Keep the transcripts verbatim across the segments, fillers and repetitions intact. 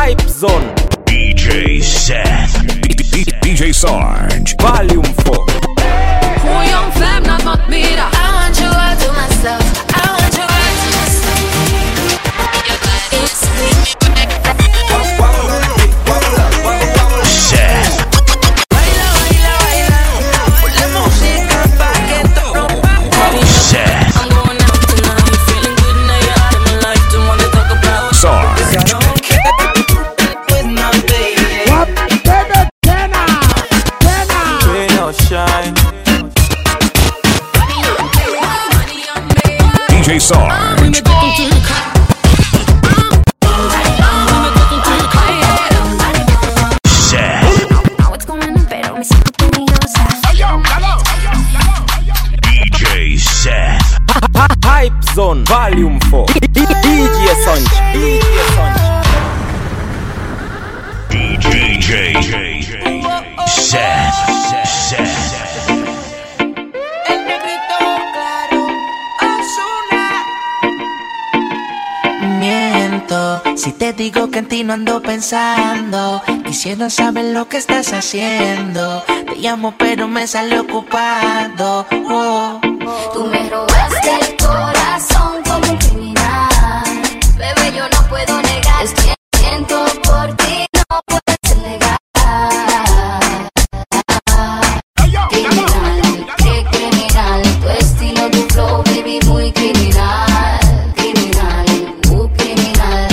Hype Zone. D J Seth. D J Sarge. Volume four. Who young femme not not me da. I want you all to myself. I want you all to myself. Seth. Baila, baila, baila. Ponle música pa' que te rompa. Seth. I'm going out tonight, feeling good now you're out of my life. Don't wanna talk about Sarge. I don't care with my baby. What? Tena, tena, tena. Rain or shine. D J Sarge. Seth. What's going on, pero me siento peligrosa. D J Seth. Hype Zone. Volume four. D J Sanj. D J Sanj. D J Seth. Seth. El negrito claro, Ozuna. Miento si te digo que en ti no ando pensando. Quisiera saber lo que estás haciendo. Te llamo pero me sale ocupado. Oh. Tú me robaste el corazón como un criminal. Bebé, yo no puedo negar. Es que siento por ti, no puedes negar. Criminal, qué criminal. Tu estilo, tu flow, baby, muy criminal. Criminal, muy criminal.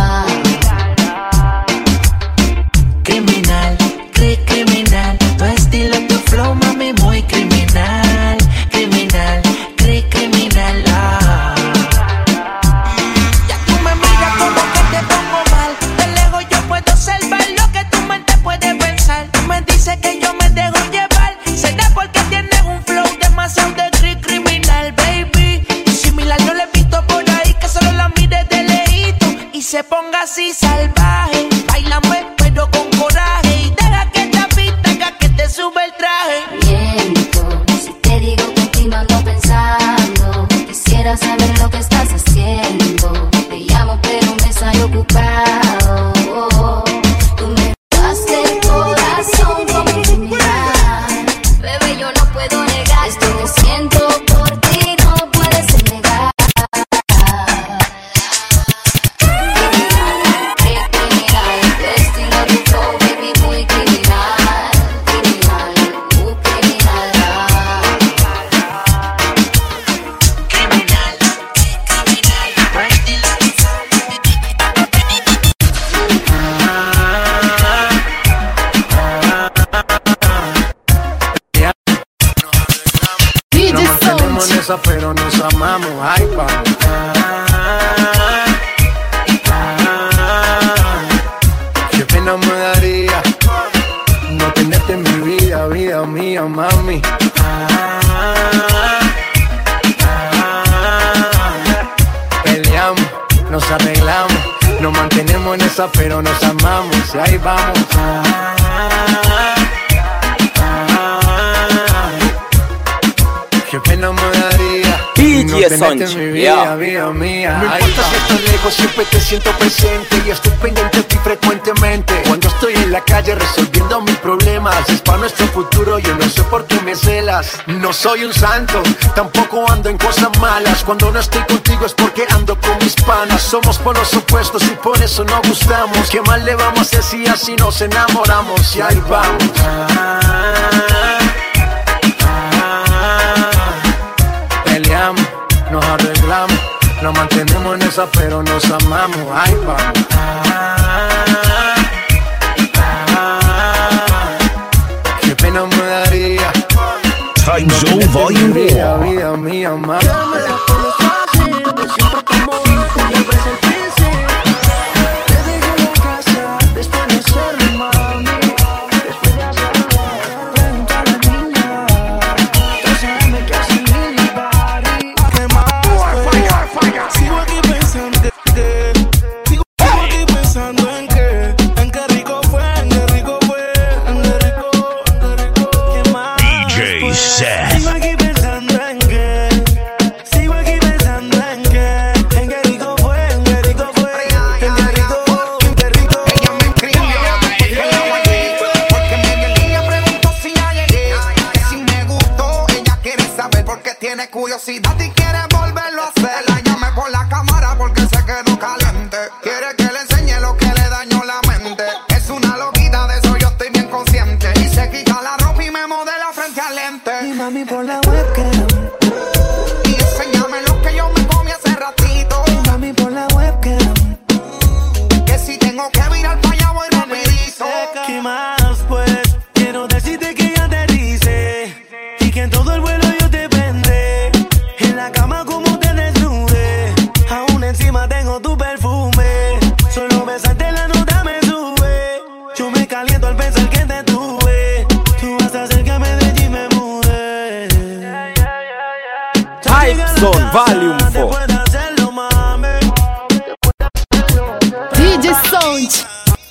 Criminal, cri criminal. Tu estilo, tu flow, mami, muy criminal. Criminal, cri criminal. Ah. Ya tú me miras como que te pongo mal. De lejos yo puedo observar lo que tu mente puede pensar. Tú me dices que yo me dejo llevar. Será porque tienes un flow demasiado de cri criminal, baby. Y similar yo le he visto por ahí que solo la mire de lejito y se ponga así salvaje. Bailame pero con coraje y deja que esta pista haga que te sube el traje. Miento si te digo que en ti no ando pensando. Quisiera saber lo que estás haciendo. Te llamo pero me sale ocupado. Tú me robaste el corazón como un criminal. Bebé, yo no puedo negar. Esto que siento por ti no puedes negar. Criminal, qué criminal. Tu estilo, tu flow, baby, muy criminal. Criminal, muy criminal. Nos mantenemos en esa, pero nos amamos. Ay, vamos. Qué pena me daría no tenerte en mi vida, vida mía, mami. Peleamos, nos arreglamos, nos mantenemos en esa, pero nos amamos. Y ahí vamos. Qué pena me daría D J no tenerte Sanj, en mi yeah. vida, vida mía. No Ay, importa si estás lejos, siempre te siento presente y estoy pendiente de ti frecuentemente. Cuando estoy en la calle resolviendo mis problemas, es para nuestro futuro, yo no sé por qué me celas. No soy un santo, tampoco ando en cosas malas. Cuando no estoy contigo es porque ando con mis panas. Somos polos opuestos y por eso no gustamos. ¿Qué mal le vamos a hacer si así nos enamoramos? Y ahí vamos. peleamos, nos arreglamos, nos mantenemos en esa, pero nos amamos. Ay, vamos. Qué pena me daría Hype Zone Volume vida, four. vida mía, mamá. Zone Volume four. D J Sound.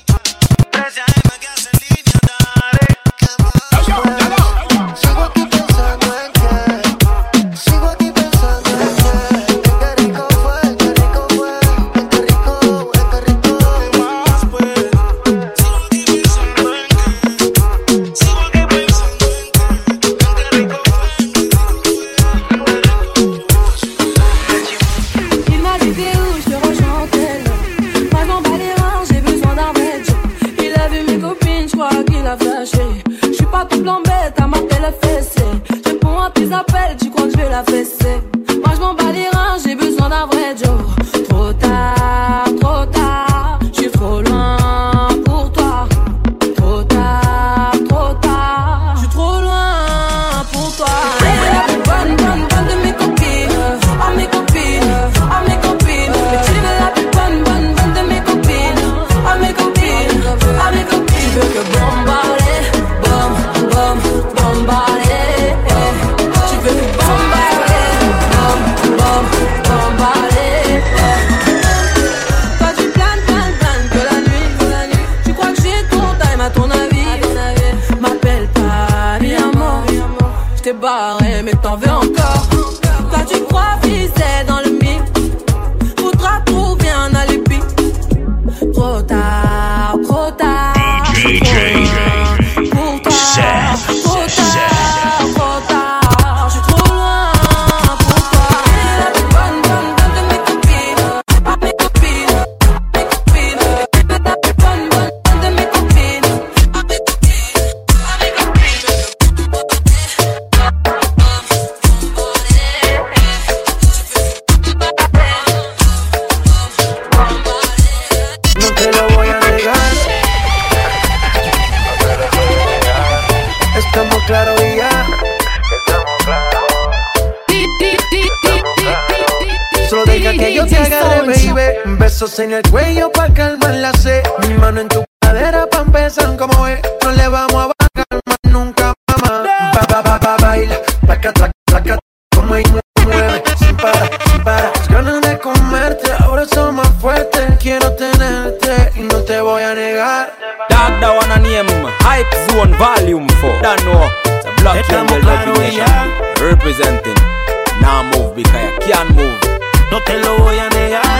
En el cuello pa' calmar la sed. Mi mano en tu cadera pa' empezar como es. No le vamos a bajar más nunca, mamá. Ba, ba, ba, ba, baila, placa, placa, placa. Como ella mueve, sin parar, sin parar. Las ganas de comerte, ahora son más fuertes. Quiero tenerte y no te voy a negar. Dog that wanna name Hype Zone Volume four. Don't know, it's a Black Jungle Recognition. Representing. Now move because you can't move. No te lo voy a negar.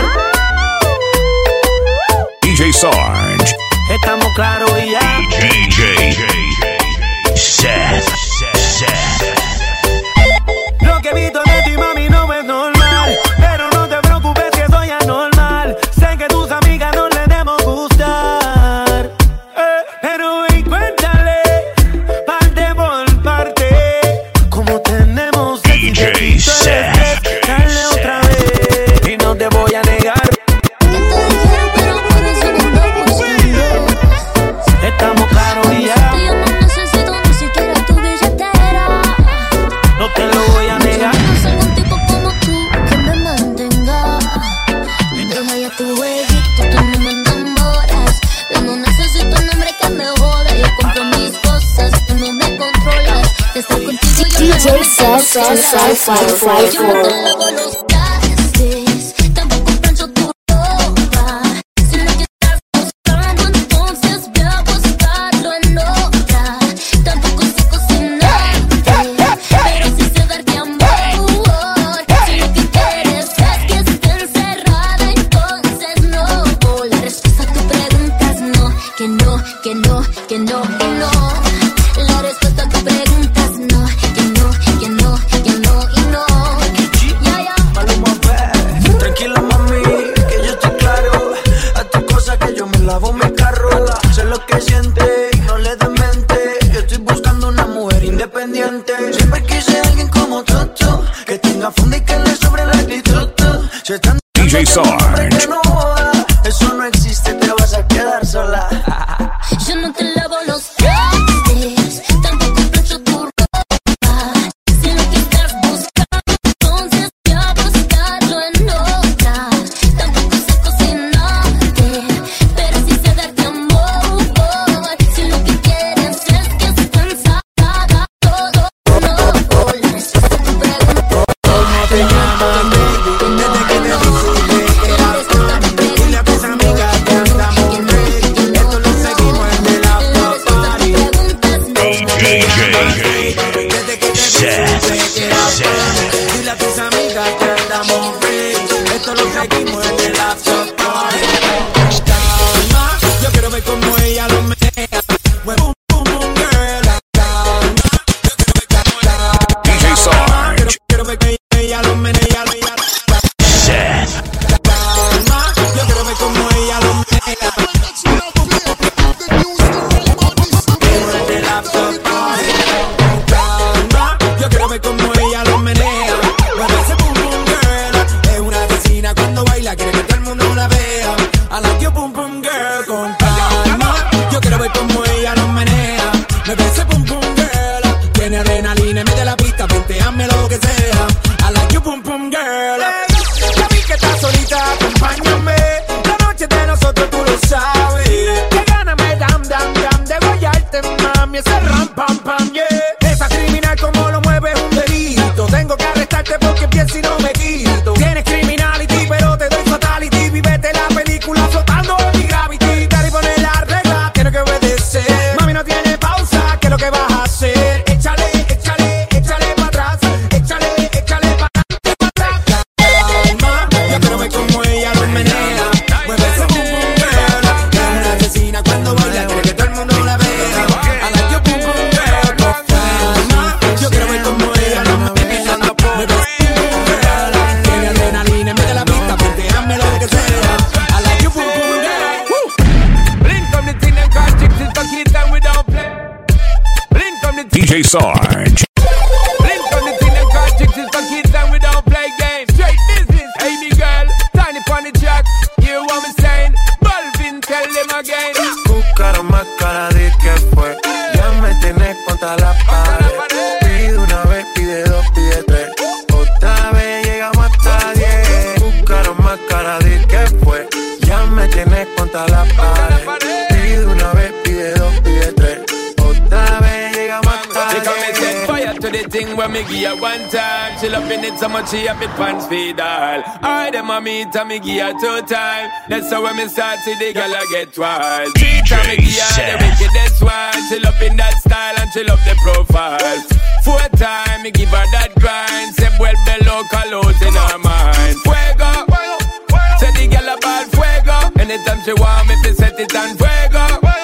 D J Sarge. Estamos claros y ya. D J Seth. Seth. Lo que he visto de ti, mami, no es normal. Pero no te preocupes que soy anormal. Sé que tus amigas no le debemos gustar. Eh, pero y cuéntale, parte por parte. Como tenemos D J Seth. Dale otra vez. Y no te voy a negar. Estamos claros y ya. Yo no necesito ni siquiera tu billetera. No te lo voy a negar. No soy un tipo como tú que me mantenga. Deja ya tu jueguito, tú no me enamoras. Yo no necesito un hombre que me joda. Yo compro mis cosas, tú no me controlas. De estar contigo yo D J Seth five five Yo no four. te lavo los trastes, tampoco plancho tu ropa. Si lo que estás buscando, entonces ve a buscarlo en otra. Tampoco sé cocinarte, pero sí sé darte amor. Si lo que quieres es que esté encerrada, entonces no. La respuesta a tu pregunta es no, que no, que no, que no, que no. La respuesta a tu pregunta es no, que no, que no, que no y no. Ya, ya. Tranquila, mami, que yo estoy claro. A tu cosa que yo me lavo mi carro. Sé lo que siente y no le des mente. Yo estoy buscando una mujer independiente. Siempre quise alguien como Toto, que tenga fondo y que le sobre la actitud. Si están D J Sarge. que no joda, eso no existe, te vas a quedar sola. Yo no te lavo los trastes, tampoco plancho tu ropa. Si lo que estás buscando, entonces ve a buscarlo en otra. Tampoco sé cocinarte, pero sí sé darte amor. Si lo que quieres es que esté encerrada, todo no. La respuesta a tu pregunta. No te miento, nosotros tú lo sabes. Que gana me dam, dam, dam de guayarte, mami. Ese ram, pam, pam, yeah. Esa criminal como lo mueve es un delito. Tengo que arrestarte porque pienso y no me quito. Tienes criminality, pero te doy fatality. Vívete la película flotando en mi gravity. Dale y poner la regla, tiene que obedecer. Mami, no tiene pausa, ¿qué es lo que vas a hacer? Échale, échale, échale para atrás. Échale, échale para atrás. Calma, yo quiero ver cómo ella lo menea. Mueve ese pum pum girl. Es una asesina cuando baila, quiere que todo el mundo la vea. I like your pum pum girl. Calma, yo quiero ver cómo ella lo menea. Mueve ese pum pum girl. Tiene adrenalina en vez de la pista, planteame lo que sea. I like your pum pum girl. Blink from the thing and call chicks is fucking it down without play. Blink from the D J Sarge. Blink from the thing and call chicks is fucking it down without play games. Straight business, hey me girl, tiny on the jack. You what me saying? Balvin, tell them again. Buscaron más cara de que fue. Ya me tienes contra la pared. Pide una vez, pide dos, pide tres. Otra vez llegamos hasta diez. Buscaron más cara de que fue. Ya me tienes contra la pared. Pide una vez, pide dos, pide tres. Otra vez llegamos hasta They come and set diez. fire to the thing when me give her one time. She loving it so much she have it pants feed all. I them a meet and me give her two time. That's how when me start see the girl I get wild. Three time me give her the wickedest one. She loving that style and she love the profile. Four time me give her that grind. Say well below colors in her mind. Fuego, say the girl about fuego. Anytime she want me to set it on fuego.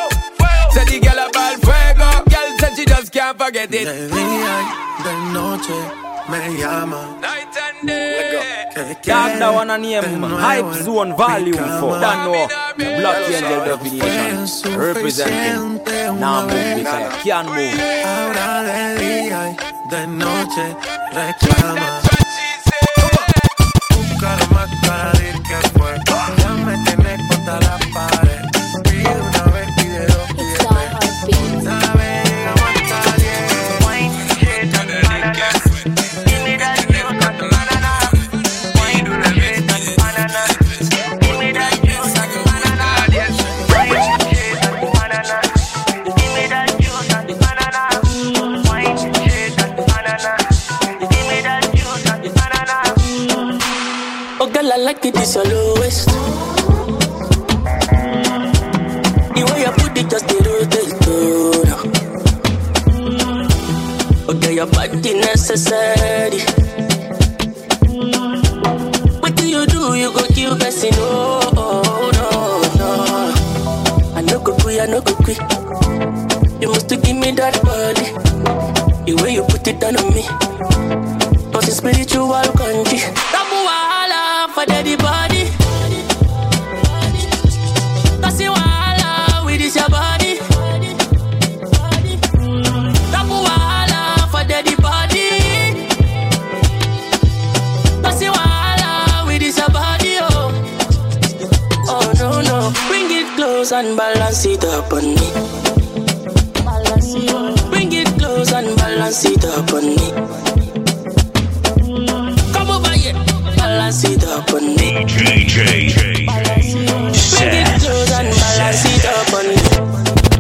Say the girl about fuego. Girl said she just can't forget it. De día y de noche me llama. Night and day. Que Dog that one quiere and de name nuevo Hype en Zone mi Volume cama. four. Don't know Black Angel Definition representing now move because I can't move. Ahora de día y de noche reclama. Buscar más cara de que fue. Ya me tienes contra la pared. Pide una vez, pide dos, pide tres. Otra vez llegamos hasta diez. Oh girl, I like it, it's your lowest. The way you put it just the rotate, oh. Oh girl, your body necessary. What do you do? You go kill person, oh, oh, no, no. I no go quit, I no go quit. You must to give me that body. The way you put it on me. Cause it's spiritual country. Tabu wahala for the body. Cause you wahala with this your body. Tabu wahala for the body. Cause you wahala with this your body, oh. Oh no no. Bring it close and balance it up on me. Bring it close and balance it up on me. Balance it up on me. J J J. Bring it close and balance it up on me.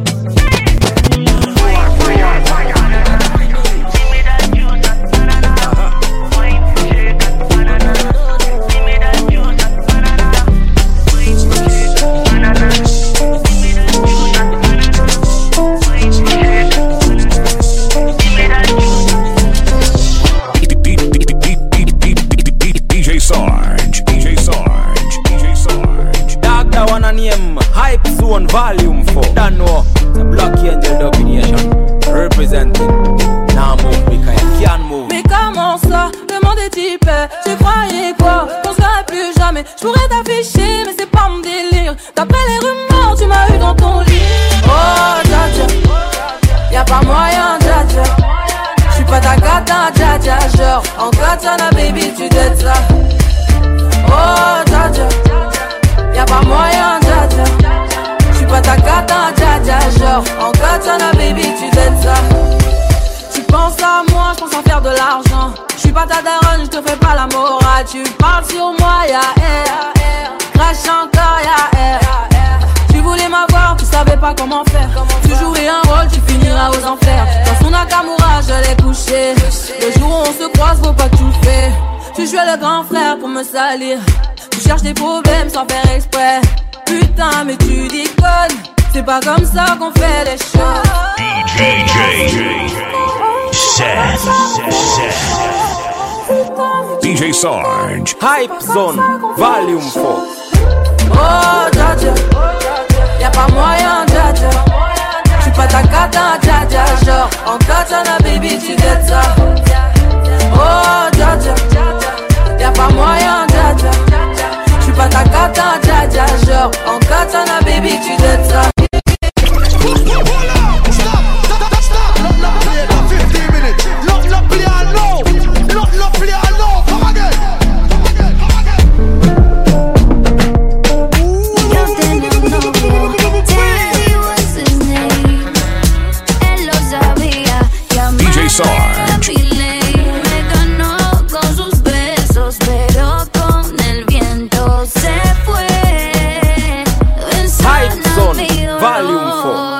D J Sarge. D J Sarge. D J Sarge. Dog that one and name Hype Zone Volume four. Don't know the Black Angel Definition representing now move because I can't move. Mais comment ça, le monde est type. Tu croyais quoi, qu'on serait plus jamais. Je pourrais t'afficher mais c'est pas mon délire. D'après les rumeurs tu m'as eu dans ton lit. Oh dja dja, y'a pas moyen dja dja. J'suis pas ta gata dja dja. Genre en katana baby tu t'aides ça. Oh dja dja, y'a pas moyen dja dja. J'suis pas ta gata dja dja. Genre en katana baby tu t'aides ça. Tu penses à moi, j'pense à faire de l'argent. J'suis pas ta daronne, j'te fais pas la morale. Tu parles sur moi, y'a air, crache encore, y'a air. pas comment faire. Tu jouerais un rôle, tu finiras aux enfers. Dans son Nakamura, je l'ai couché. Le jour où on se croise, faut pas que tu le fais. Tu jouais le grand frère pour me salir. Tu cherches des problèmes sans faire exprès. Putain, mais tu déconnes. C'est pas comme ça qu'on fait les choses. D J Seth. D J Sarge. Hype Zone, Volume four. Oh, dja dja. Y'a pas moyen, dja dja. J'suis pas ta cata, dja dja. Genre, en katana, baby, tu dettes ça. Oh, dja dja. Y'a pas moyen, dja dja. J'suis pas ta cata, dja dja. Genre, en katana, baby, tu dettes ça. Sarge. Me ganó con sus besos, pero con el viento se fue. Hype Zone, Volume four.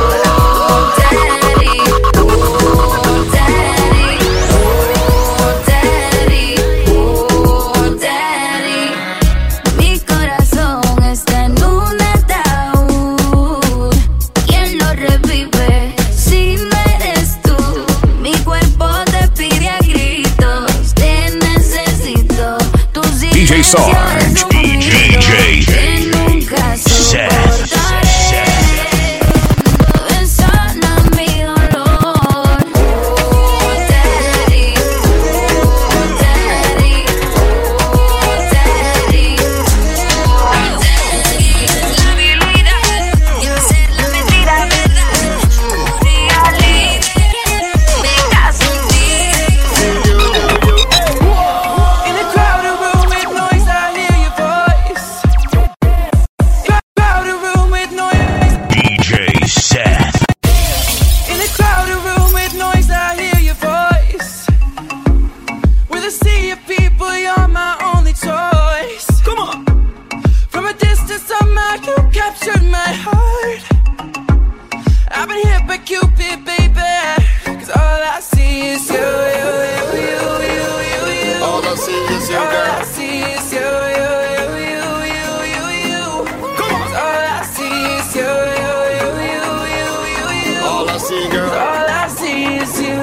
Mi corazón está en un ataúd. ¿Quién lo revive si no eres tú? Mi cuerpo te pide a gritos, te necesito. Tus D J Sarge. D J que nunca soportaré. Ven, sana mi dolor. Teddy, Teddy, Teddy. Es la habilidad de hacer la mentira verdad. Reality. In a crowded room with noise, I hear your voice. Crowded room with noise. D J Seth. In a crowded room with noise, I hear your voice. With a sea of people, you're my only choice. Come on. From a distance, somehow you captured my heart. I've been hit by Cupid, baby. Cause all I see is you, you, you, you, you, you, you. All I see is you, All girl. I see is you, you, you, you, you, you, you. Come on. All I see is you, you, you, you, you, you, you. All I see, girl. All I see is you.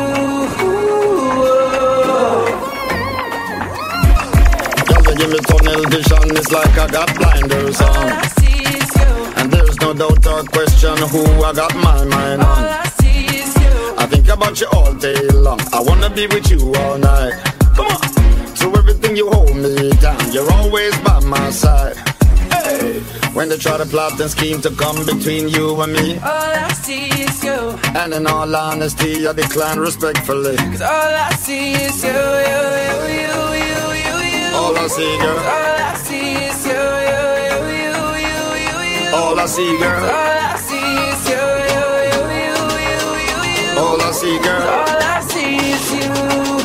Girl, you give me tunnel vision. It's like I got blinders All on. I see is you. And there's no doubt or question who I got my mind All on. I see is you. I think about you all day long. I wanna be with you all night. Come on. Through everything you hold me down. You're always by my side. Hey. When they try to plot and scheme to come between you and me, All I see is you. and in all honesty, I decline respectfully. Cause all I see is you, you, you, you, you, you, you. All I see, girl. All I see is you, you, you, you, you, you, you. All I see, girl. All I see is you, you, you, you, you, you, you. All I see, girl. All I see is you.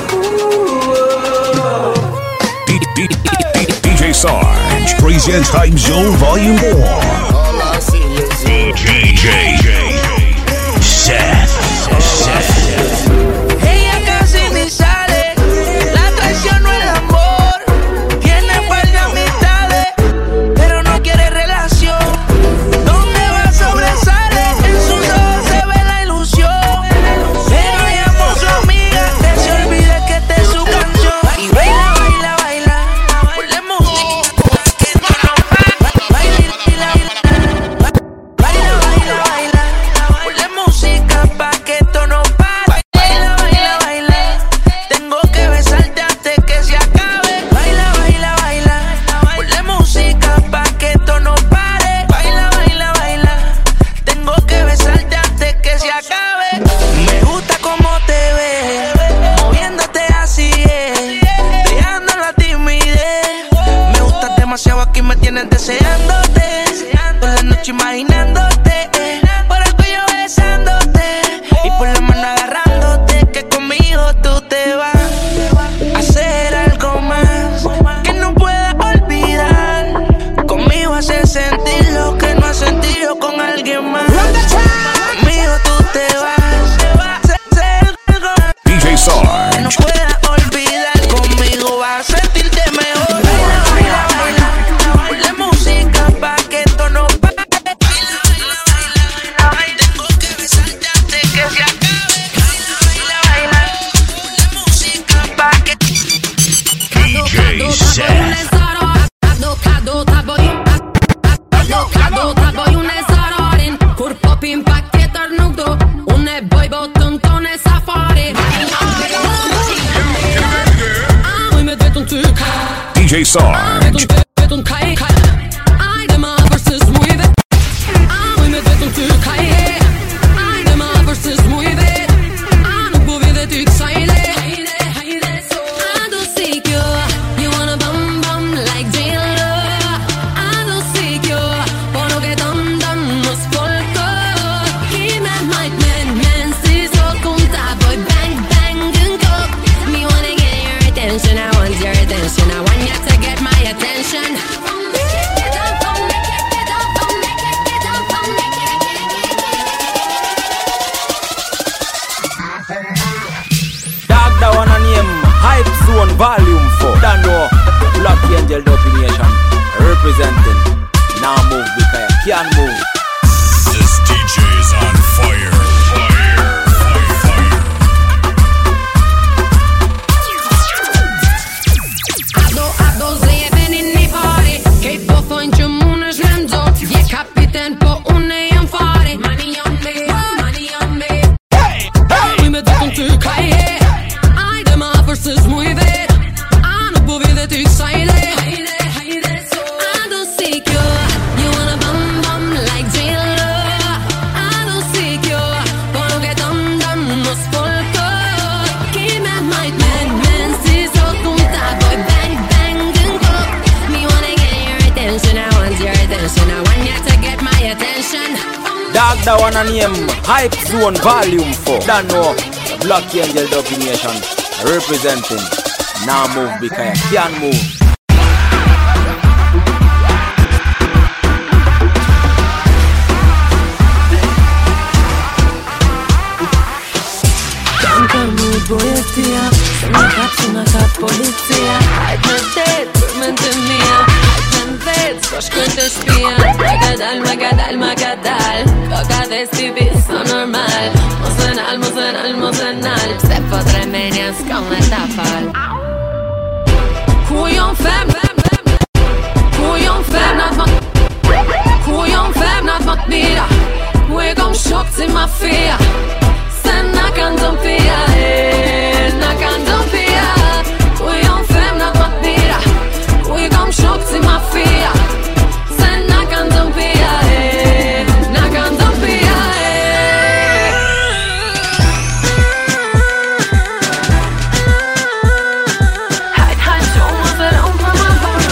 D- D- D- D J Sarge presents Hype Zone Volume four. All I see is you. D J Seth. Seth. Ella casi ni sale, la traición no el amor. Tiene par de amistades, pero no quiere relación. Donde va sobresale, en sus ojos se ve la ilusión. Pero llamo a su amiga, que se olvide que esta es su canción. Y baila, baila, baila, ponle música que no nos va. Baila, baila, baila. ta boj unë e zararin kur popin pak tjetër nuk do unë e boj botën tonë e safari Uj me vetën ty ka D J Sarge vetën kaj kaj Ajde ma versus mujve Uj me vetën ty kaj Ajde ma versus mujve A nuk bu vide ty kësajle I don't seek you You wanna bum bum like J-Lo I don't seek you Po nuk e dëm dëm mos folko Kime majt men men Si sot kun ta boj bang bang në kok Me wanna get your attention I want your attention I want you to get my attention Dog that one a name Hype Zone Volume four. Don't know Black Angel Domination representing. Now move because you can't move. This D J is on fire. Fire, fire, fire. Ado, ado, zjeben in një pari Kej po thonë që mun është me mdo Je kapiten po unë e jam fari Money on me, money on me Uj me dhëtën ty kaj he Ajde ma versus muj vet A nuk bu vide ty kësajle Hajde, hajde so I don't seek you You wanna bum bum like J-Lo I don't seek you Po nuk e dëm dëm mos folko Kime majt men men Si sot kun ta boj bang bang në kok Me wanna get your attention I want your attention I want you to get my attention Dog that one a name Hype Zone Volume four. Don't know Black Angel Domination representing. Now move because you can't move. Tanta mood poesia Se më kap që nga kap policia Hajt me det, për mente mia Hajt me vet, s'ko shkojnë të shpia Ma ka dal, ma ka dal, ma ka dal Koka dhe stipi, so normal Mos e nal, mos e nal, mos e nal Pse po tremenja s'kom me ta fal Ku jon fem Ku jon fem nat më Ku jon fem nat më t'mira Ku e kom shok si mafia Se na kanë dëm pia e Na kanë dëm pia Ku jon fem nat më t'mira Ku e kom shok si mafia Se na kanë dëm pia e Na kanë dëm pia e Hajt, hajt, show më të rëm për më vëm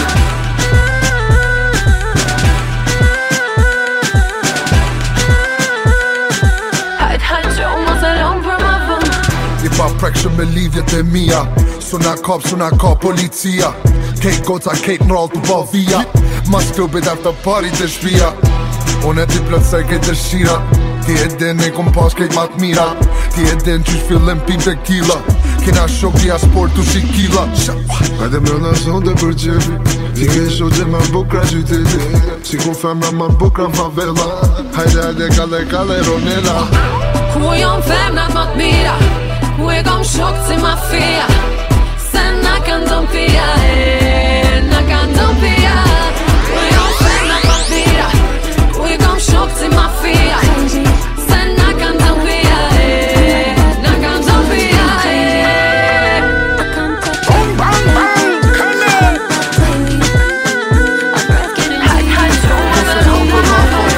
Hajt, hajt, show më të rëm për më vëm I pa prekshëm me lidhjet e mia Su na kap, su na ka policia Kejt goca, kejt n'rall të bo via Mas klubit after party të shpia Unë e ti plëtsej kejt dëshira Ti e din e kom pas kejt mat mira Ti e din qysh fillim pim të kila Kena shok t'ja sport t'u shikila Hajde mrëna zonde për qefi Ti ke shoqe ma bukra qyteti Si ku femra ma bukra favela Hajde hajde kale kale Ronela Ku jon femnat më t'mira Ku e kom shok si mafia Se na kanë dëm pia e Na kanë dëm pia Ku jon femnat më t'mira Ku e kom shok si mafia Se na kanë dëm pia e Na kanë dëm pia e Bang bang bang Kane Haj haj show më të rëm për më vëm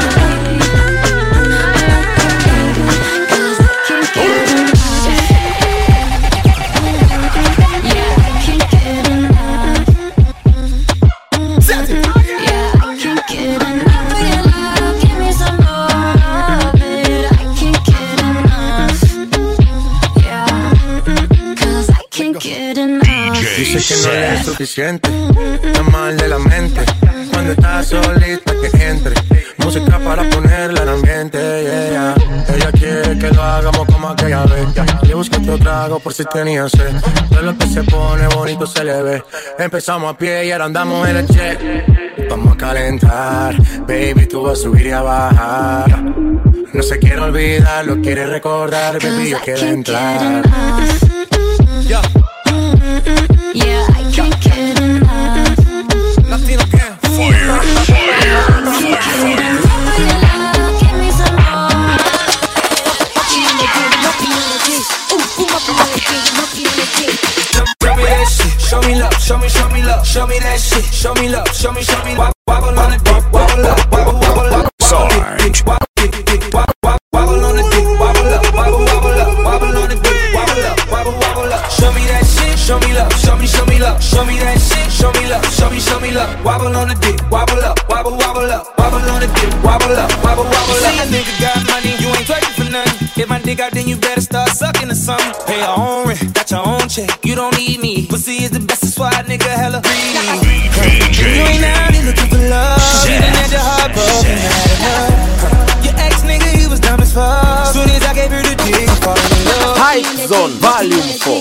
Dice que no le es suficiente, está mal de la mente. Cuando está solita que entre, música para ponerla en ambiente, yeah. Ella quiere que lo hagamos como aquella vez. Le busqué otro trago por si tenía sed. Todo lo que se pone bonito se le ve. Empezamos a pie y ahora andamos en el jet. Vamos a calentar, baby, tú vas a subir y a bajar. No se quiere olvidar, lo quiere recordar, baby, yo quiero entrar. Yeah. Yeah, I can't get enough. Latino can. Fire, fire, fire, fire. show me, show me, wobble, wobble on the dick, wobble up, wobble, wobble up, Sarge. wobble, wobble on the dick, wobble up, wobble, wobble up, wobble on the dick, wobble up, wobble, wobble up. Show me that shit, show me love, show me, show me love, show me that shit, show me love, show me, show me love. Wobble on the dick, wobble up, wobble, wobble up, wobble on the dick, wobble up, wobble, wobble up. See a nigga got money, you ain't twerking for nothing. Get my dick out, then you better start sucking or something. Pay your own rent, got your own check, you don't need me. Pussy is the best, that's why a nigga hella greedy. You ain't out here looking for love, even at your heart broken out of love. Your ex nigga, he was dumb as fuck. Soon as I gave her the dick, fall in love. Hype Zone Volume four.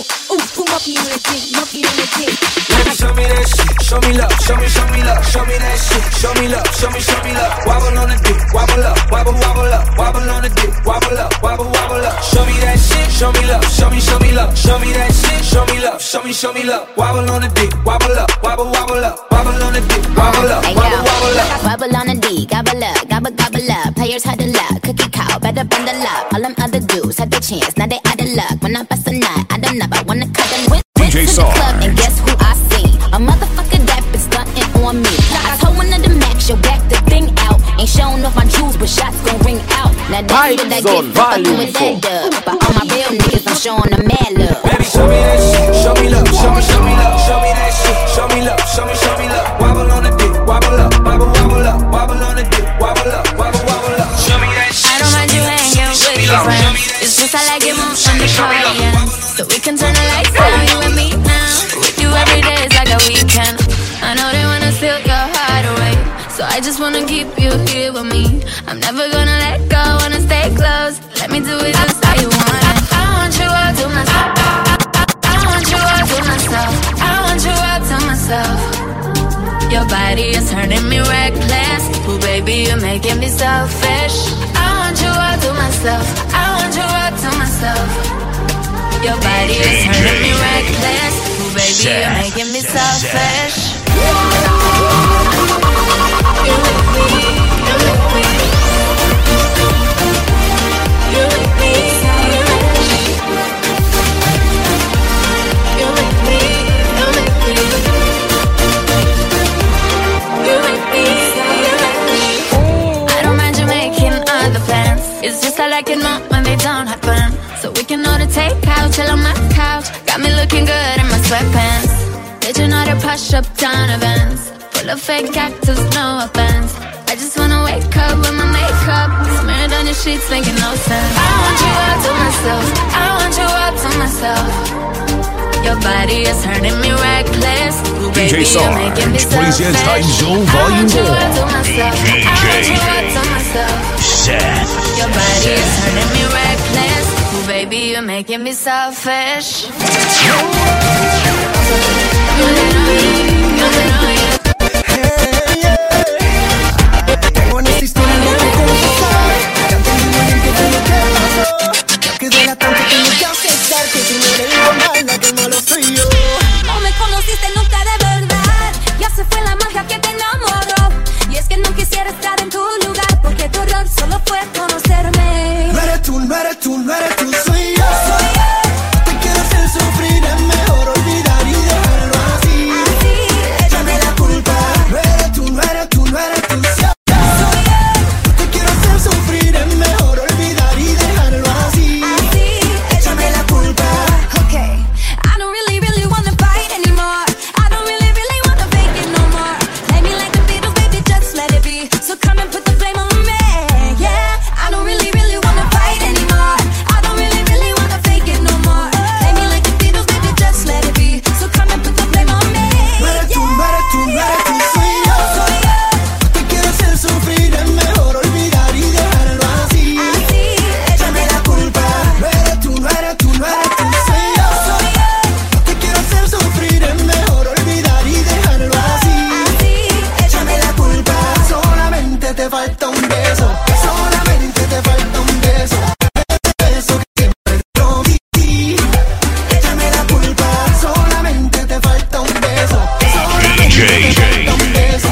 Baby, show me that shit, show me love, show me, show me love, show me that shit, show me love, show me, show me love. Wobble on the dick, wobble up, wobble, wobble up, wobble on the dick, wobble up, wobble, wobble up. Show me that shit, show me love, show me, show me love, show me that shit, show me love, show me, show me love. Wobble on the dick, wobble up, wobble, wobble up, wobble on the dick, wobble up, wobble, wobble up. Wobble on the D, gobble up, gobble, gobble up. Players had the luck, cookie cow, better bundle up. All them other dudes had the chance, now they out of luck. When I bust a nut, I don't know, I wanna cut them with. D J Sarge. And guess who I see? A motherfucker that been stunting on me. I told one of the max, yo, back the thing out. Ain't showing off my jewels, but shots gon' ring out. Now that's what I get fucking with that dub. But all my real niggas, I'm showing them mad love. Baby, show me that shit, show me love, show me, show me love, show me that shit, show me love, show me, show me love. Wobble on the dick, wobble up, wobble, wobble up, wobble on the dick, wobble up, wobble, wobble up. Show me that shit. I don't mind you hanging with your friends. It's just I like it more on the clients. So we can turn the lights on, you and me now. With you every day is like a weekend. I know they wanna steal your heart away, so I just wanna keep you here with me. I'm never gonna let go, wanna stay close. Let me do it just how you want it. I want you all to myself. I want you all to myself. I want you all to myself. Your body is turning me reckless. Ooh, baby, you're making me selfish. I want you all to myself. I want you all to myself. Your body is turning me reckless. Ooh, baby, you're making me selfish. You with me, you with me. You with me, you with me. You with me, you with me. You with me, you with me. I don't mind you making other plans. It's just I like it more when they don't happen. So we can order takeout, chill on my couch. Got me looking good in my sweatpants. Did you know to push up down events? Full of fake actors, no offense. I just wanna wake up with my makeup smeared on your sheets, making no sense. I want you all to myself. I want you all to myself. Your body is turning me reckless. Ooh, baby, D J you're making me Sarge presents Hype Zone Volume four. D J Your body is turning me reckless. Ooh, baby, you're making me selfish. Tengo en esta historia lo que confesar. Ya entendí muy bien qué fue lo que pasó. Que duela tanto tengo que aceptar que tú no eres la mala, que malo soy yo. No me conociste nunca de verdad. Ya se fue la magia que te enamoró. Y es que no quisiera estar en tu lugar, porque tu error solo fue conocerme. No eres tú, no eres tú, no eres tú, soy yo. Soy yo. Te quiero hacer sufrir, es mejor olvidar y dejarlo así. Así, échame la culpa. No eres tú, no eres tú, no eres tú, soy yo. Soy yo. Te quiero hacer sufrir, es mejor olvidar y dejarlo así. Así, échame la culpa. Okay, I don't really, really wanna fight anymore. I don't really, really wanna fake it no more. Play me like the Beatles, baby, just let it be. So come and put the blame on me, yeah. I don't really, really wanna fight anymore. I don't really, really wanna fake it no more. Play me like the Beatles, baby, just let it be. So come and put the blame on me, no eres tú, no eres tú, no eres tú, soy yo. Soy yo. Te quiero hacer sufrir, es mejor olvidar y dejarlo así. Así, échame la culpa. No eres tú, no eres tú, no eres tú, soy yo. Soy yo. Te quiero hacer sufrir, es mejor olvidar y dejarlo así. Así, échame la culpa. Solamente te falta un beso. Solamente te falta un beso. Beso que siempre te prometí. Échame la culpa. Solamente te falta un beso. Solamente te falta un beso.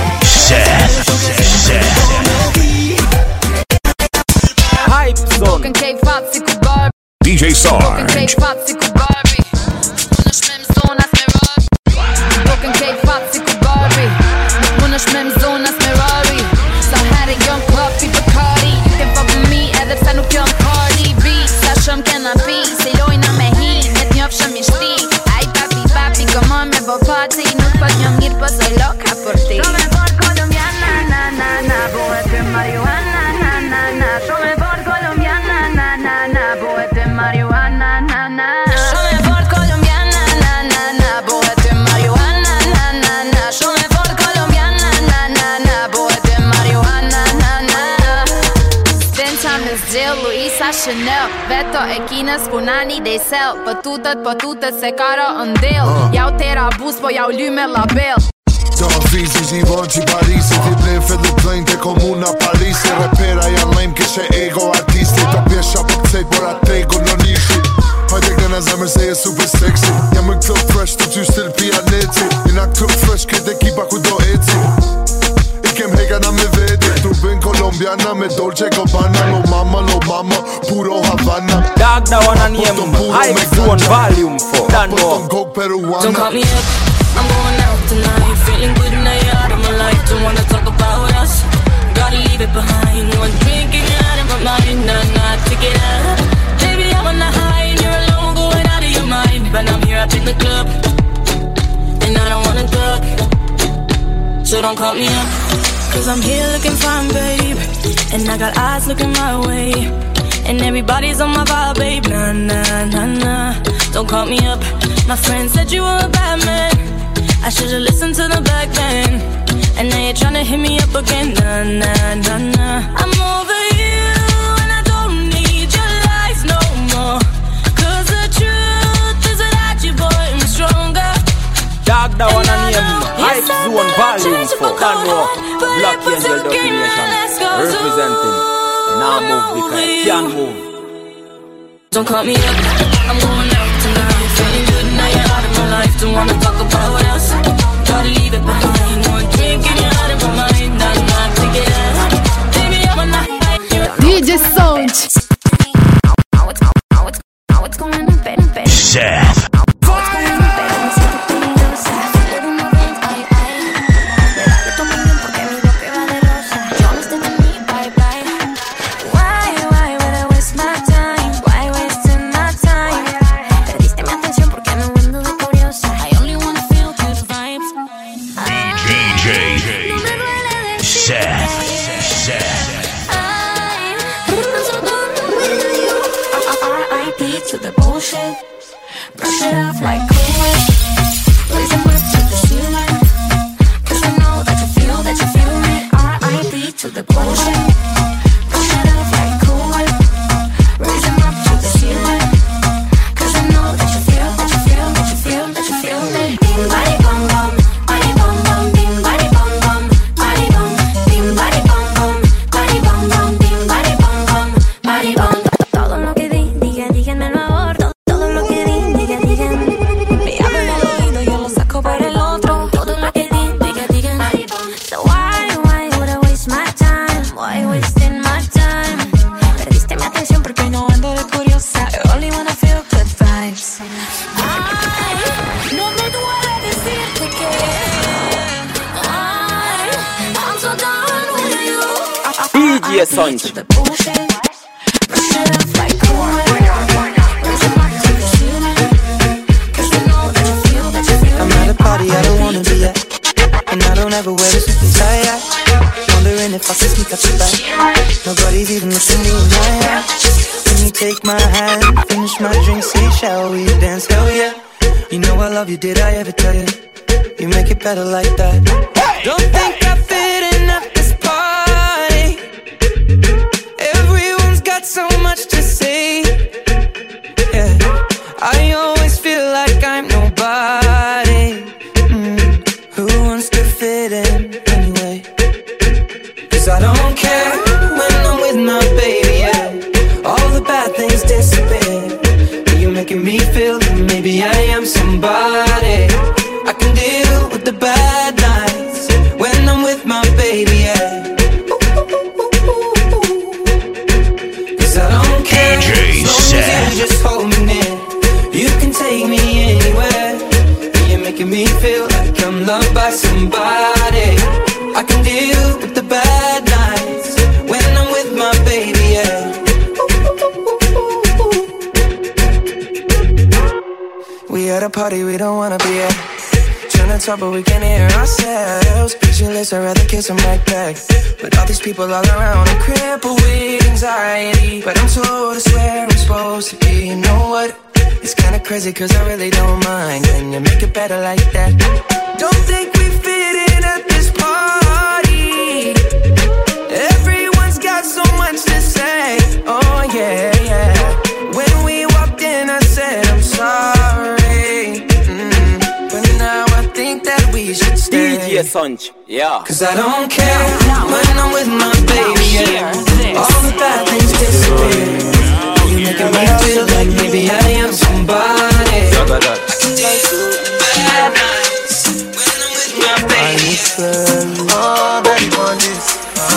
Hype Zone. Broken K Foxy Kubar. D J Broken K Sarge Foxy Kubari. Wanna schmem so nas mir rob. Broken K Foxy Kubari. Wanna Jill, Louisa, Chanel, Veto e Kines, punani dhe sel. Po tutet, po tutet se kara ndel. Jau tera bus, po jau ly me label. Do fizi si von që Parisi Ti ble fedhe plejnë të komuna Parisi Repera janë lejmë kishe ego artisti To pjesha për këtej por atego në nishi Hajde këna zemër se je super sexy Jam në club fresh të ty stil pianeti Jena club fresh këtë ekipa ku do eci I kem hega na me vedi Tu ben kolombiana me Dolce Gabbana Lo mama, lo mama, puro Havana Dag da wana njem Hype Zone Volume four Dano Don't call me up, I'm going out tonight. Feeling good in the out of my life. Don't wanna talk about us, gotta leave it behind. One drink and you're out of my mind. Nah, nah, take it out. Baby, I'm on the high and you're alone, going out of your mind. But I'm here up in the club, and I don't wanna talk. So don't call me up, cause I'm here looking fine, babe. And I got eyes looking my way. And everybody's on my vibe, babe. Nah, nah, nah, nah. Don't call me up. My friend said you were a bad man. I should've listened to the back then. And now you're tryna hit me up again. Nah, nah, nah, nah. I'm over you and I don't need your lies no more. Cause the truth is without you, boy, I'm stronger. Dag da wana name Hype Zone Volume four Dano Black Angel Domination Representing Now move because I can't move. Don't call me up, I'm going out tonight. Feeling good now you're out of my life. Don't wanna talk about what else, gotta leave it behind. One drink and you're out of my mind. Nah, nah, take it out. Baby, I'm on the high. D J Sound. What's going on, baby, baby? Seth. To the bullshit, brush it off like Kool-Aid. Raise them up to the ceiling, cause you know that you feel, that you feel me. R I P to the bullshit, brush it off like Kool-Aid. Raise them up to the ceiling, cause you know that you feel, that you feel, that you feel, that you feel me. Bing body bum bum, body bum bum, bing body bum bum, body bum, bing body bum bum, body bum bum, bing body bum bum, body bum. Todo lo que di, digan, díganme el favor. Todo lo que di, digan, digan. Me hablan al oído, yo lo saco por el otro. Todo lo que di, digan, digan. So why, why would I waste my time? Why wasting my time? Perdiste mi atención porque no ando de curiosa. I only wanna feel good vibes. Ay, no me duele decirte que ay, I'm so done with you. D J Sound. Party I don't wanna be at, and I don't ever wear a suit and tie. Wondering if I can sneak up your back. Nobody's even listening to my hat. Can you take my hand, finish my drink, say shall we dance? Hell yeah. You know I love you, did I ever tell you? You make it better like that. Don't think I fit in at this party. Everyone's got so much to say. Yeah, I always feel like I'm nobody. Who wants to fit in anyway? Cause I don't care when I'm with my baby, yeah. All the bad things disappear. You're making me feel that maybe I am somebody. I can deal with the bad nights when I'm with my baby, yeah. Cause I don't care as long as you just hold me near. You can take me anywhere. You're making me feel like I'm loved by somebody. I can deal with the bad nights when I'm with my baby, yeah. We at a party we don't wanna be at. Trying to talk but we can't hear ourselves. Pictureless, I'd rather kiss them right back. But all these people all around, I'm crippled with anxiety. But I'm told it's where I'm supposed to be. You know what? It's kinda crazy cause I really don't mind. Can you make it better like that? Don't think we fit in at this party. Everyone's got so much to say. Oh, Sonch, yeah. Cause I don't care when I'm with my baby, yeah. All the bad things disappear. You making me feel like maybe I am somebody. I can take bad nights when I'm with my baby. Oh, baby, want this.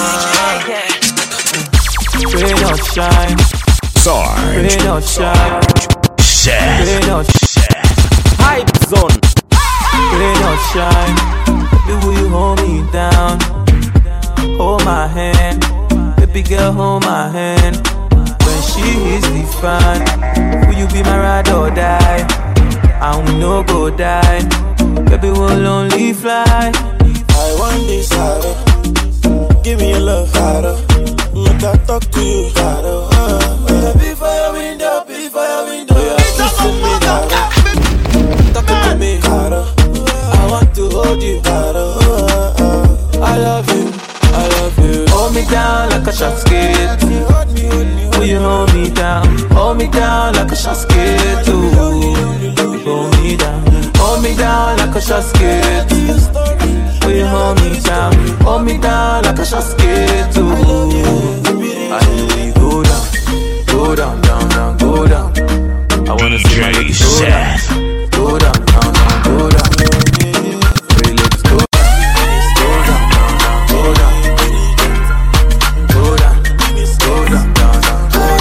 Rain don't shine. Sarge. Rain don't shine. Set. Rain don't shine. Hype zone. Rain don't shine. Baby, will you hold me down? Hold my hand. Baby girl, hold my hand. When she is divine, will you be my ride or die? And we no go die. Baby, we'll only fly. I want this harder. Give me your love harder. Make I talk to you harder. Uh, uh. Before your window, before your window, yeah. Listen me harder. Talk to me harder. I want to hold you harder. Uh, uh. I love you, I love you. Hold me down like a shot skate. Will you hold me down? Hold me down like a shot skate too. Hold me down, hold me down like a shot skate. Will you hold me down? Hold me down like a shot skate too. I really go down, go down, down, down, go down. I wanna see my legs go down, go down, down, down, go down. Three legs go down, go down, down, down, go down, go down, go down, down, down, go down.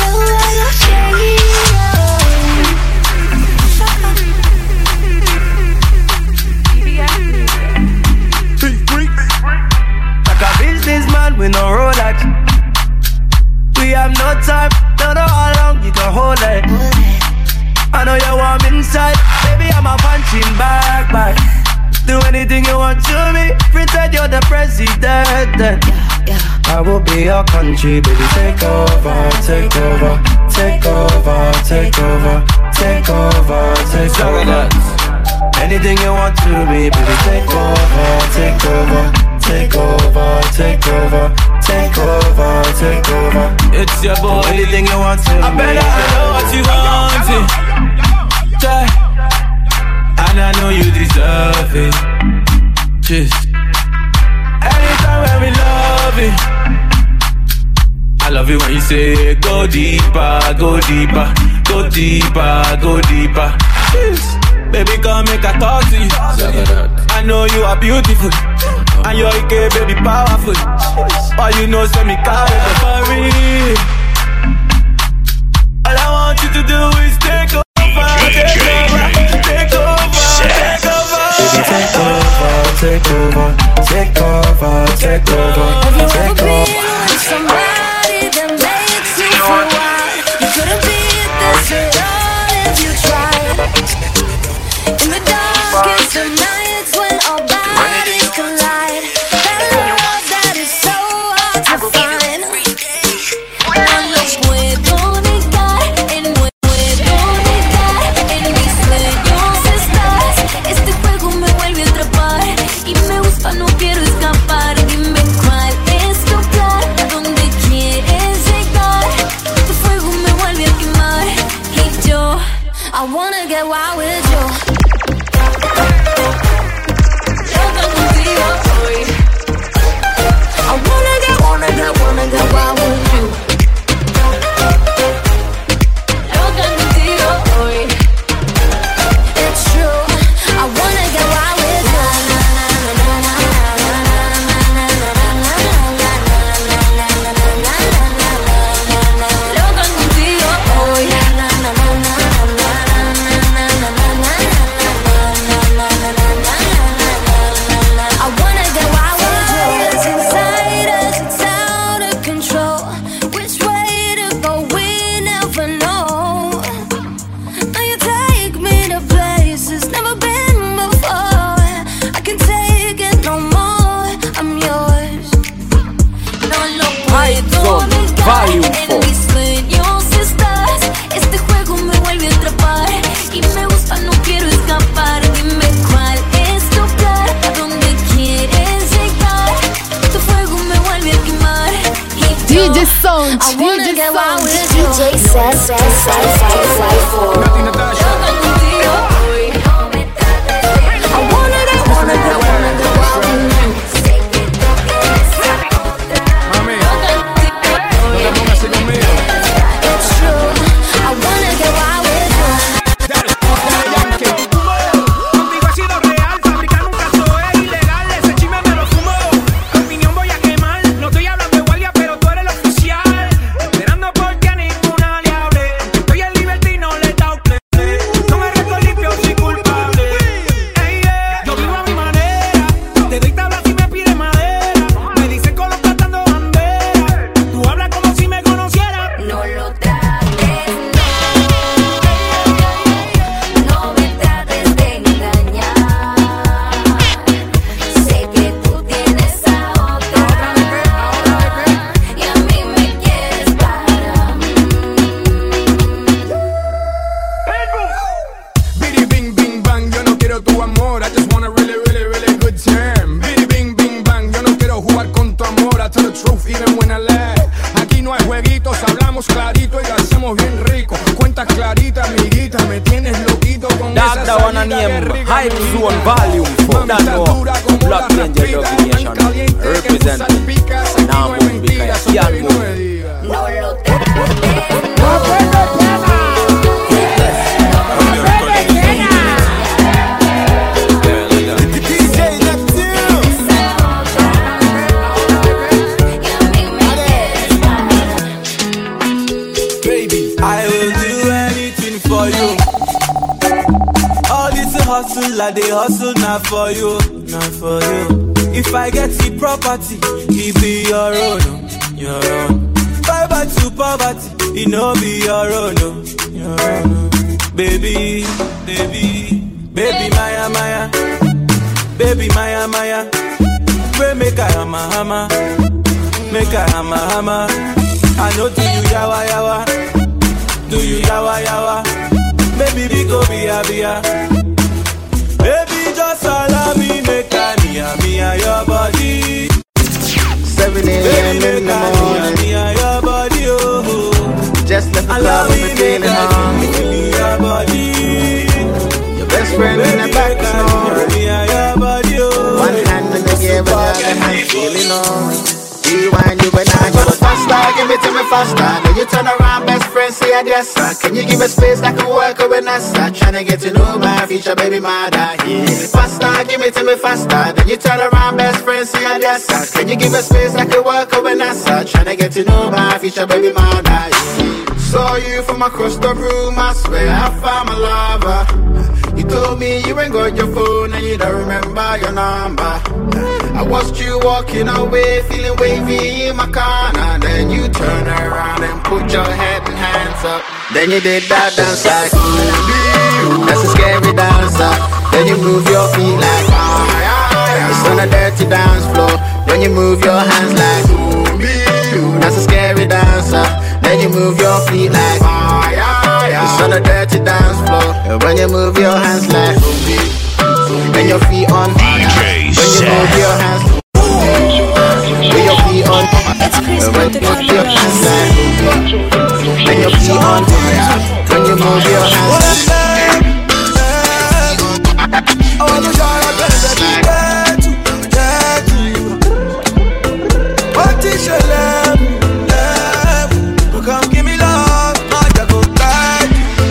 Like a businessman with no Rolex. We have no time, don't know how long you can hold it. I know you want me inside, baby, I'm a punching bag, bag. Do anything you want to me, pretend you're the president. Then I will be your country, baby, take over, take over, take over, take over, take over, take over. Anything you want to me, baby, take over, take over, take over, take over, take over, take over. It's your boy. Anything you want to me. I bet I know what you want it. Yeah. And I know you deserve it. Just anytime when we love it. I love it when you say go deeper, go deeper, go deeper, go deeper. Just baby, come make a talk to you. I know you are beautiful, and you're okay, baby, powerful. All you know, send me carry the worry. All I want you to do is take over, take over, take over, take over. Baby, take over, take over, take over, take over, Have you ever take been over. with somebody that makes you feel wild? You couldn't beat this at all if you tried. In the darkest of nights when our bodies collide, that love that is so hard to find. I no puedo negar, en no puedo negar, en mis sueños estás. Este juego me vuelve a atrapar y me gusta, no quiero escapar. Dime cuál es tu plan, a dónde quieres llegar. Tu fuego me vuelve a quemar y yo, I wanna get wild with you. I wanna get, wanna get, wanna get wild with you. Loca contigo hoy. It's true. I wanna get wild with you. Loca contigo hoy. I wanna get wild with you. It's inside us, it's out of control. Which way to go, we never know. Now you take me to places never been before. I can take it no more, I'm yours. No, no puedo negar, en mis sueños estás. Este juego me vuelve a atrapar y me gusta, no quiero escapar. Dime cuál es tu plan, a dónde quieres llegar. Tu fuego me vuelve a quemar y D J Sound, I wanna D J get wild with Sound. you. D J Sass, Sass, Sass, Sass, Sass, Loca contigo hoy. I wanna get, wanna get, wanna get wild with you. comemos bien rico. Cuentas claritas, amiguita, me tienes loquito con Dog esa one and salida name que rica. Hype Zone Volume four. That no Black Angel Domination representing. Now move because I can't move. Hustle like they hustle, not for you, not for you. If I get the property, it be your own, oh, your own. Bye bye to poverty, it no be your own, oh, your own. Oh. Baby, baby, baby Maya Maya, baby Maya Maya. Pray make I hammer hammer, make I hammer hammer. I know do you yawa yawa, do you yawa yawa. Baby we go bia bia. Baby, just allow me, make a me and me and your body. seven a.m. in the morning. Me and your body, oh. Just left the club and feeling hungry. Your body. Your best friend in the back snoring. Me and your body, oh. One hand in the gear, but the other hand feeling hungry. Rewind you when I go faster, give it to me faster. Then you turn around, best friend, say I guess. Can you give me space that can work when I start trying to get to know my future baby mother? Yeah. Faster, give it to me faster. Then you turn around, best friend, say I guess. Can you give me space that can work when I start trying to get to know my future baby mother? Yeah. Saw you from across the room, I swear I found my lover. You told me you ain't got your phone and you don't remember your number. I watched you walking away, feeling wavy in my corner. Then you turn around and put your head and hands up. Then you did that dance like ooh, that's a scary dancer. Then you move your feet like fire. It's on a dirty dance floor. When you move your hands like ooh, that's a scary dancer. Then you move your feet like fire. It's on a dirty dance floor. And when you move your hands like when your feet on fire. When you move your hands when your feet on fire. And when you move your hands like when your feet on fire. When you move your hands I wanna shout out to what is your love? Love, come give me love. I go back.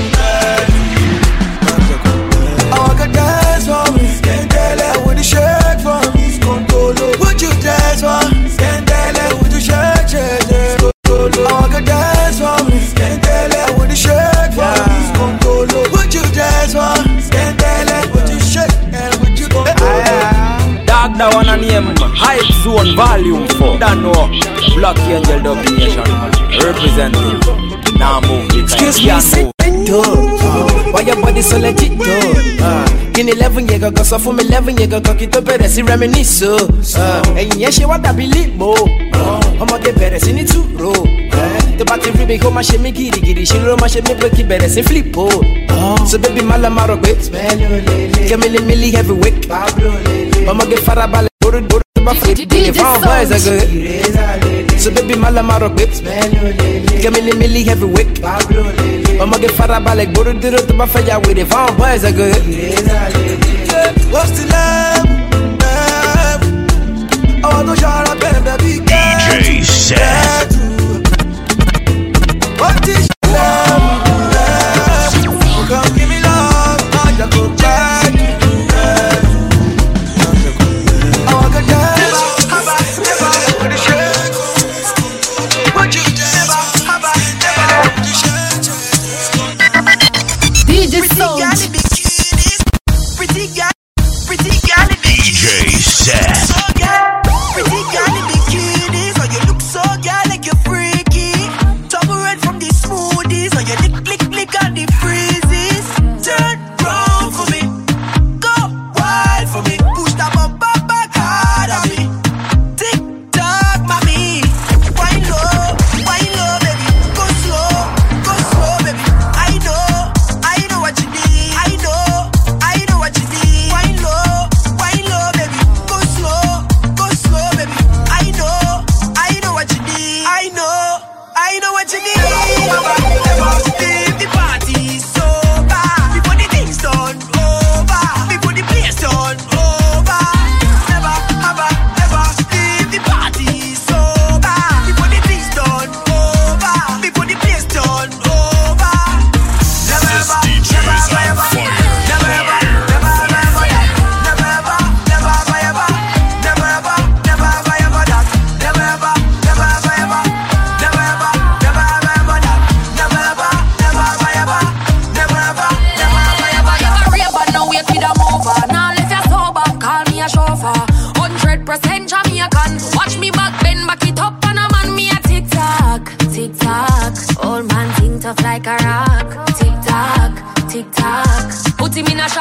I wanna dance for me. Scandella with the shirt for me. Would you dance for me? Scandella with the shirt, shirt, shirt. I wanna dance for me. Scandella with the shirt for me. Would you dance for me? Scandella with the shirt and would you go? Dog that one and name Hype Zone Volume four. Don't know Black Angel Domination representing. Now move it. Excuse me, sit down. Why your body so legit, though? In eleven years ago, so from eleven years ago, keep the better, see reminisce. And yes, she want to be lit, mo. I'm gonna get better, see it too, bro. The battery ribbon, come and me giddy giddy. She roll my shit, me break it better, see flip, oh. So baby, malamaro, wait. Get me milli heavy wick. I'm gonna get farabale, go to go to my feet. The found boys are good. So baby, malamaro, wait. Get me milli heavy wick. I'm gonna get farabale, go to the my fire with the found boys are good. What's the love? I want to shout out, baby. D J Set. What is love? Love, come give me love. I just go back. I want to dance. How about never with the shirt? Would you dance? How about never with the shirt? D J Soul. Pretty girl, pretty girl, D J Set. so girl, pretty girl in bikinis. Oh, you look so girl like you're freaky. Double red from the smoothies. Oh, you lick, lick, lick on the freezes. Turn round for me, go wild for me. Push that bumper back hard on me. Tick tock, mommy. Wine low, wine low, baby. Go slow, go slow, baby. I know, I know what you need. I know, I know what you need. Wine low, wine low, baby. Go slow, go slow, baby. I know, I know what you need. I know, I know what you need.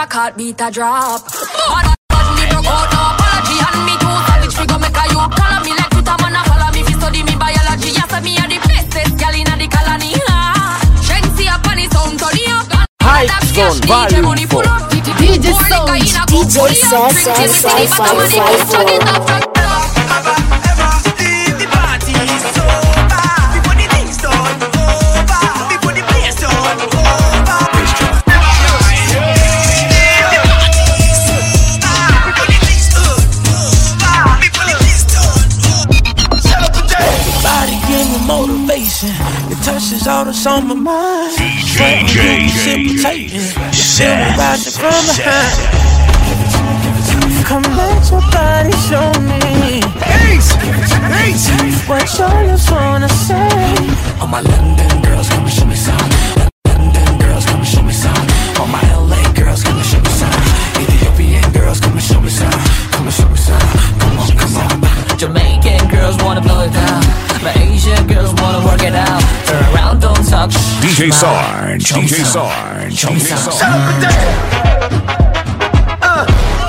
a heartbeat a drop. But but me broke out, no apology. And me too savage figure make a you call me like it a man a follow me. If you study me biology, yes me a the bestest girl inna the colony. Shensi a funny sound to the up. Hype Zone Volume four. D J Sound, D J Sauce, Sauce, Sauce, Sauce, Sauce. Motivation, it touches all that's on my mind. D J reciprocating, you feel me rising from behind. Come let your body show me what your lips wanna say. All my London girls, come and show me some. London girls, come and show me some. All my L A girls, come and show me some. Ethiopian girls, come and show me some. Come and show me some. Come on, come on. Jamaican girls wanna blow it down. My Asian girls wanna work it out. Turn around, don't talk. D J Sarge, D J Sarge, D J Sarge. Uh.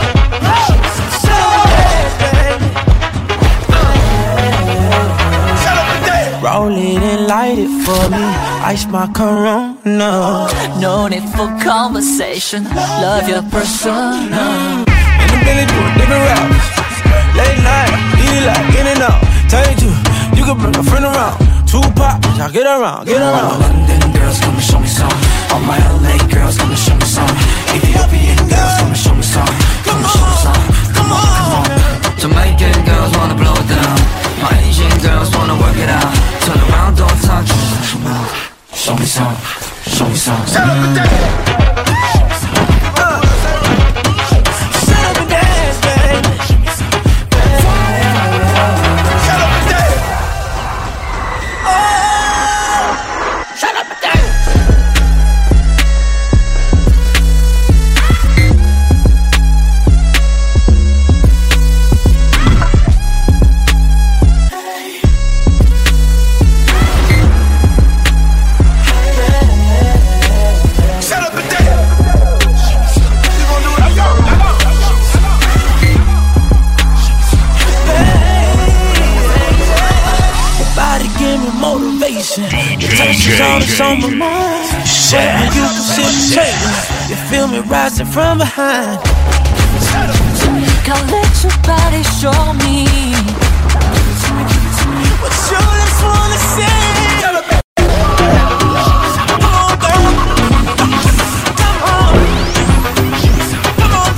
Roll it and light it for me. Ice my Corona. No need for conversation. Love your persona. In the village, do different routes. Late night, eat like in and out. Tell you to. You can bring a friend around. Two pop, y'all get around, get around. All my London girls come and show me some. All my L A girls come and show me some. Ethiopian girls come and show me some. Come and show me some. Come on, come on. Jamaican girls wanna blow it down. My Asian girls wanna work it out. Turn around, don't touch. Show me some. Show me some. Shut up and dance. Shut up and dance, baby. On my mind, when you consider you feel me rising from behind. Come let your body show me what you just wanna say. Come on, girl. Come on. Come on,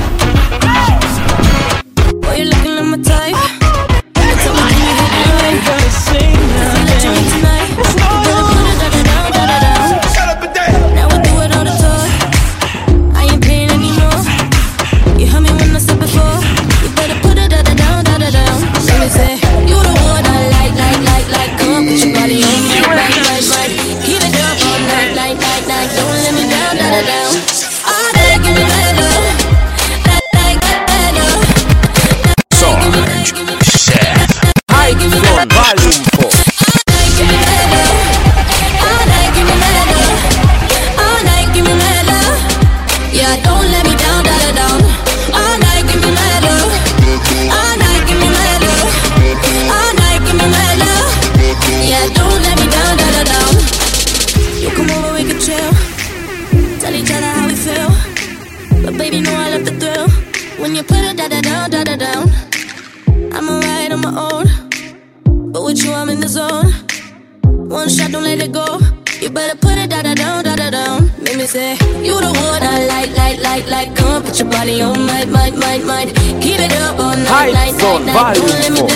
girl. Boy, you looking like my type. Tell me you hit it right. Gotta sing now. Let you in tonight. Hype Zone Volume four.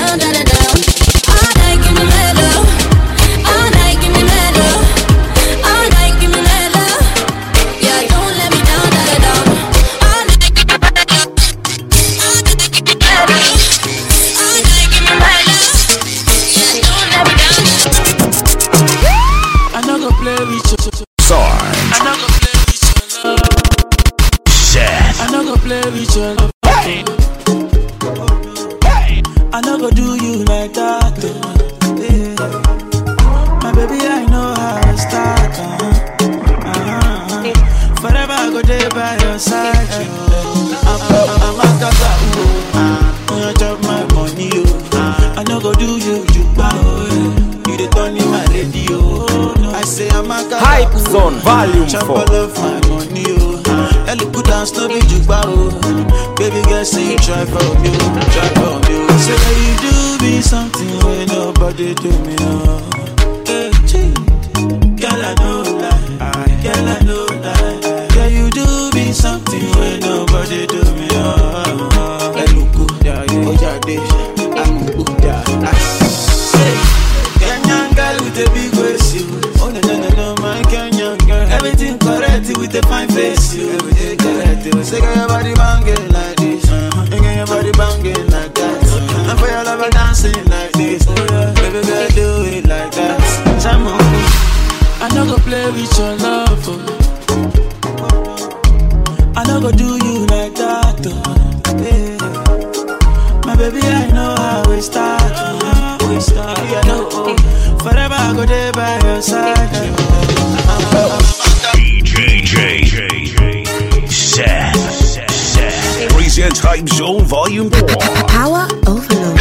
I no go do you like that, yeah. My baby, I know how to start, uh-huh. Uh-huh. Forever I go there by your your side, yo. I'm, I'm a gaga, oh. When you drop my money, oh. I no go do you, you bow. You the turn in my radio. I say I'm a gaga. Hype Zone Volume Chop four. all of my money, oh. I look good and slow me, you bow. Baby girl, say you try for me, try for me. Say that you do me something when nobody do me, oh. Hey, gee. Girl, I know lie. Girl, I know lie. Girl, you do me something when nobody do me, oh. Hey, look good, yeah, yeah. Oh, yeah, yeah. I'm good, yeah. Say, Kenyan girl with a big waist, you. Oh, no, no, no, no, my Kenyan girl. Everything correct with a fine face, you. Everything correct, you. Say, girl, your body banging like this. Uh, girl, your body banging like that. Uh, and for your lover dancing like this. Uh, baby girl, do it like that. Jam on. I no go play with your love, oh. I no go do you like that, oh. Yeah. My baby, I know how we start, oh. We start, yeah, no, oh. Forever I go there by your side, oh. D J J J Set Set presents Hype Zone Volume four. Power Overload.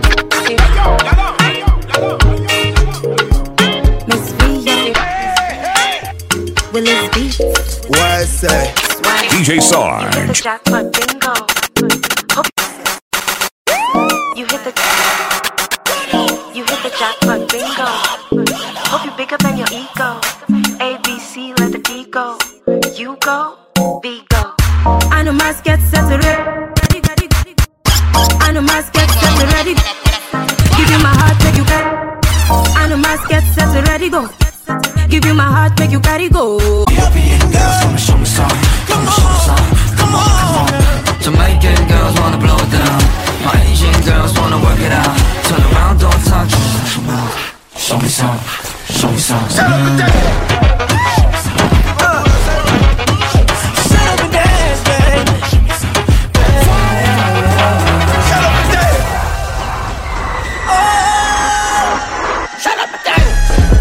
Miss V, Willis Beats. What I say? D J Sarge. Jackpot bingo. You hit the You hit the jackpot bingo. Hope you bigger than your ego. A B C, let the D go. You go, B go. I know my sketch set to ready. I know my sketch set to ready. Give you my heart, make you carry. I know my sketch set to ready go. Give you my heart, make you carry go. European girls wanna show me some, come on, show me some, come on, come on. Jamaican girls wanna blow it down. My Asian girls wanna work it out. Turn around, don't touch. Show me some, show me some. Shut up and dance. Shut up and dance, baby. Shut up and dance. Oh, shut up and dance.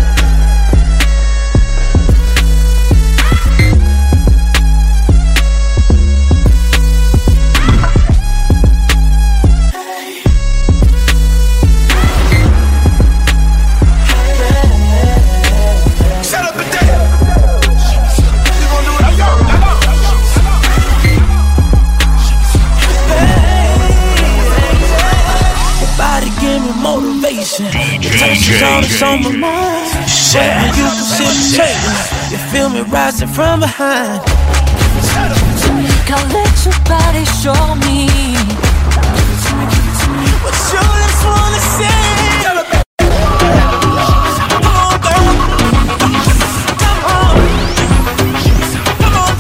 Motivation, the tension's on my mind. When you concentrate, you feel me rising from behind. Can't let your body show me what you just wanna say. Come on, girl. Come on. Come on,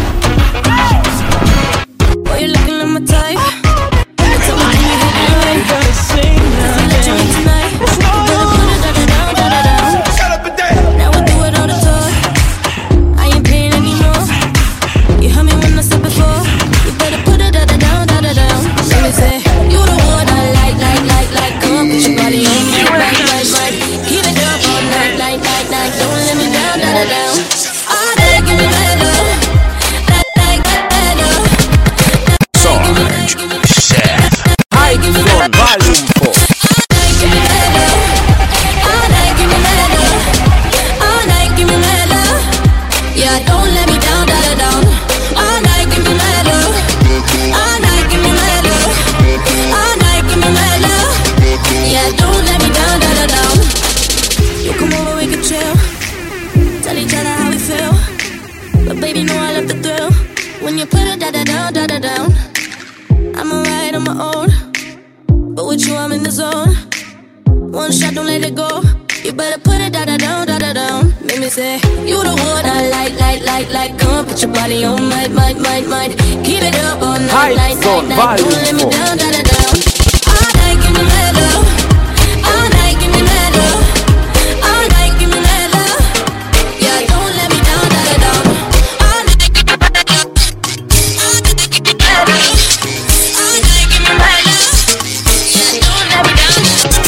girl. Boy, you looking at my type. Tell me, can you hit it right? Gotta sing now. Let you in tonight. Better put it down, down, down, down, down. Shut up and dance. Now I do it all the time. I ain't paying anymore. You heard me when I said before. You better put it down, down, down, down, down. Let me say, you the one I like, like, like, like. Come put your body on me, right, right, right. Keep it up all night, night, night, night. Don't let me down, down, down, down. All day, give me that love, that, that, that love. Sarge Set Hype Zone Volume four. Give me that love. All night, give me that love. All night, give me that love. Yeah, don't let me down, down, down, down. All night, give me that love. All night, give me that love. All night, give me that love. Yeah, don't let me down, down, down, down. You come over, we can chill. Tell each other how we feel. But baby, know I love the thrill. When you put it down, down, down, down, down. I'm alright on my own. But with you, I'm in the zone. One shot, don't let it go. You better put it down, down, down, down, down. Make me say, you the one I like, like, like, like. Come put your body on, might, might, might, might. Keep it up all night, Hype night, Zone night, night. Don't let me Volume down, down, down, down. All night, give me that love. All night, give me that love. All night, give me that love. Yeah, don't let me down, down, down, down. All night, give me that love. All night, give me that love. All night, give me that love. Yeah, don't let me down.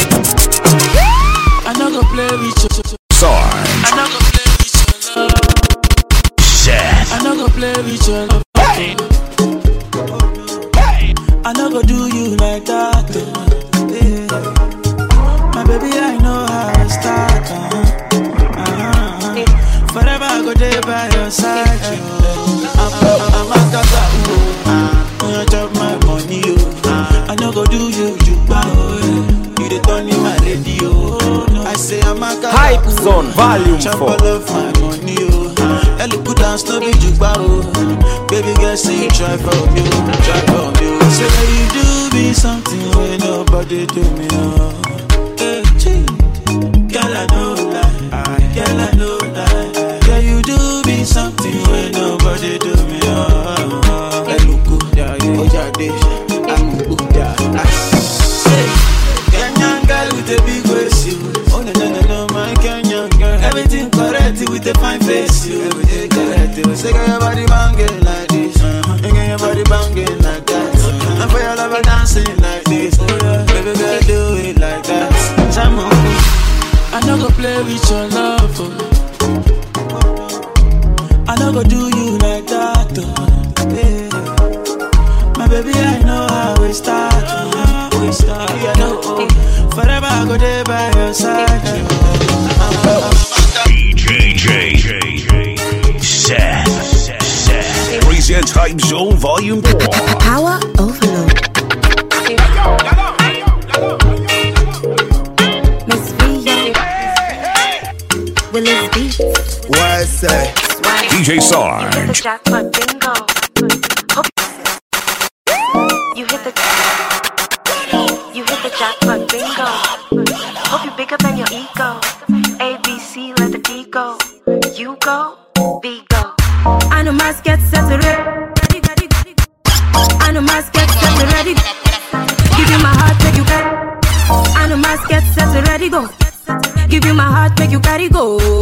I no go play with you. Sarge I no go play with your love. Set I no go play with your love. by your side, yo. I'm, I'm a kaka, oh. You chop my money, oh. I no go do you, you bow, oh. You the turn in my radio. I say I'm a kaka, Hype Zone Volume chop four. all of my money, oh. I look good and slow me, you bow, oh. Baby girl, say you try for me, try for me. Say you do me something when nobody do me, oh. Hey, gee. Girl, I know lie, girl, I know lie. Girl, you do me something when nobody do me, oh. Hey, look good, yeah, yeah, oh, yeah, I'm good, yeah. Say, Kenyan girl with a big waist, you. Oh, no, no, no, no, my Kenyan girl. Everything correct with a fine face, you. Everything correct, you. Say, girl, your body banging like this. Uh, girl, your body banging like that. Uh, and for your lover dancing like this. Baby girl, do it like that. Jam I no go play with your love, oh. I no go do you like that, oh. Yeah. My baby, I know how we start, oh. We start, yeah, no, oh. Forever I go there by your side, oh. D J J J Set Set presents Hype Zone Volume four. Power Overload. Miss V, Willis Beats. Why say? D J Sarge. Jackpot bingo. Hope you hit the you hit the jackpot bingo. Hope you bigger than your ego. A B C, let the D go. You go, B go. I know my sketch set to ready. I know my sketch set to ready. Give you my heart, make you carry. I know my sketch set to ready go. Give you my heart, make you carry go.